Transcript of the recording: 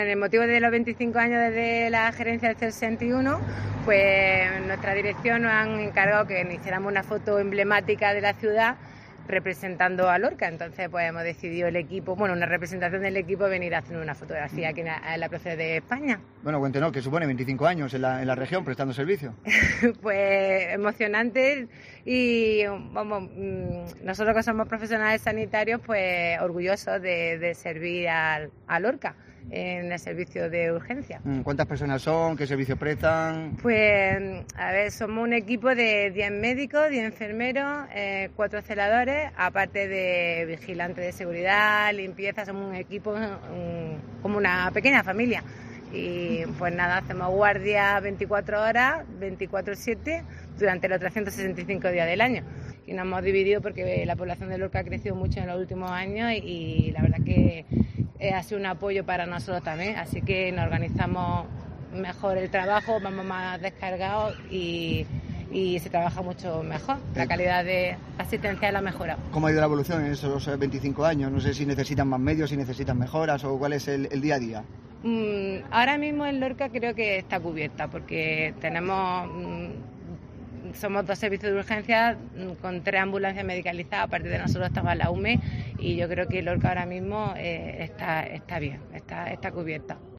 En el motivo de los 25 años desde la gerencia del 61, pues nuestra dirección nos han encargado que hiciéramos una foto emblemática de la ciudad representando a Lorca. Entonces pues hemos decidido el equipo, una representación del equipo, venir a hacer una fotografía aquí en la Plaza de España. Bueno, cuéntenos, ¿qué supone 25 años en la región prestando servicio? Pues emocionante y nosotros que somos profesionales sanitarios, pues orgullosos de servir a Lorca en el servicio de urgencia. ¿Cuántas personas son? ¿Qué servicios prestan? Pues, somos un equipo de 10 médicos, 10 enfermeros, 4 celadores, aparte de vigilantes de seguridad, limpieza. Somos un equipo como una pequeña familia. Y pues nada, hacemos guardia 24 horas, 24/7, durante los 365 días del año. Y nos hemos dividido porque la población de Lorca ha crecido mucho en los últimos años y la verdad que ha sido un apoyo para nosotros también, así que nos organizamos mejor el trabajo, vamos más descargados y se trabaja mucho mejor. La calidad de asistencia la mejora. ¿Cómo ha ido la evolución en esos 25 años? No sé si necesitan más medios, si necesitan mejoras o cuál es el día a día. Ahora mismo en Lorca creo que está cubierta porque somos 2 servicios de urgencia con 3 ambulancias medicalizadas. Aparte de nosotros estaba la UME y yo creo que Lorca ahora mismo está bien, está cubierta.